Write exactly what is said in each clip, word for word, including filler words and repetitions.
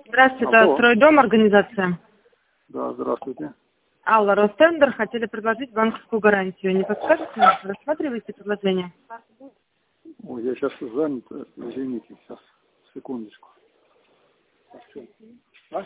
Здравствуйте, Алло. Стройдом, организация. Да, здравствуйте. Алла, Ростендер, хотели предложить банковскую гарантию. Не подскажете? Рассматриваете предложение? Ой, я сейчас занят, извините, сейчас, секундочку. А?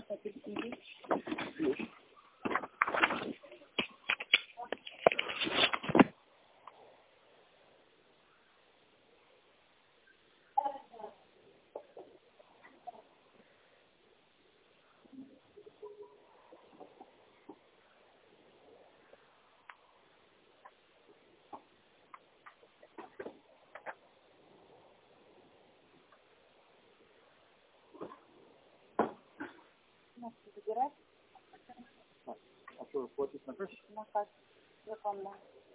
А что, платить на кассе? На кассе. Законно.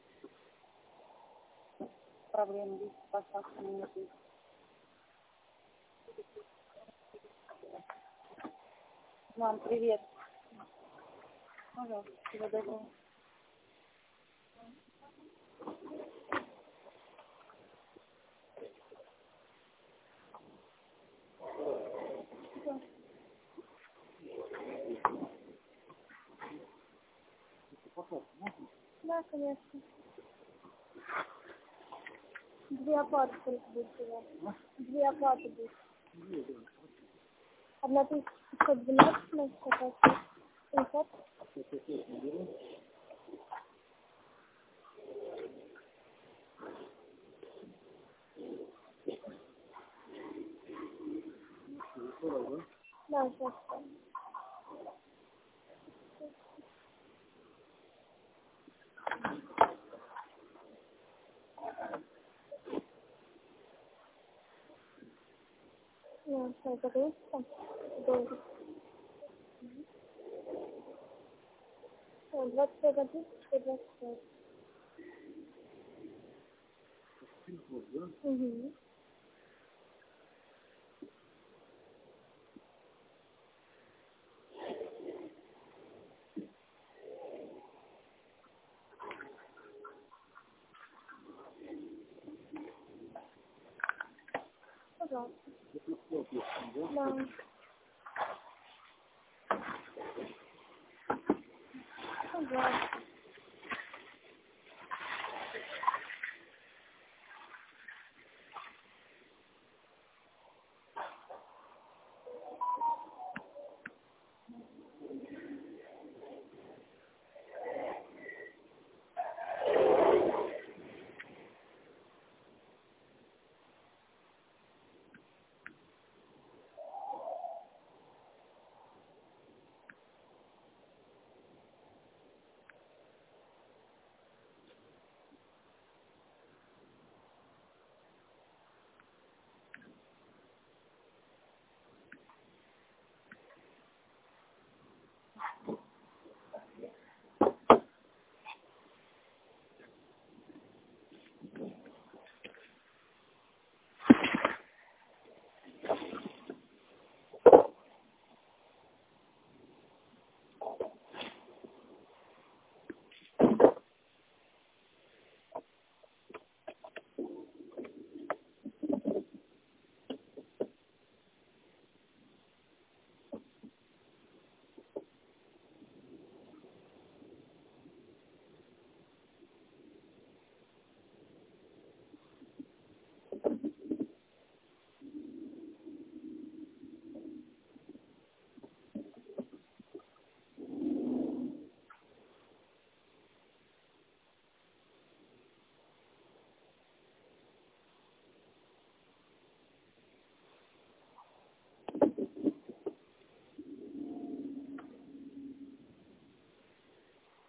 Проблем есть, поставка на нет. Мам, привет. Пожалуйста, всего доброго. Да, конечно. Две оплаты только будет всего. Две оплаты будет. Одна тысяча пятьсот двенадцать на семьсот. Да, сейчас. Ну, что, это есть там? Долго. двадцать пять тысяч, двадцать пять. Угу. Пожалуйста. Да. Пожалуйста.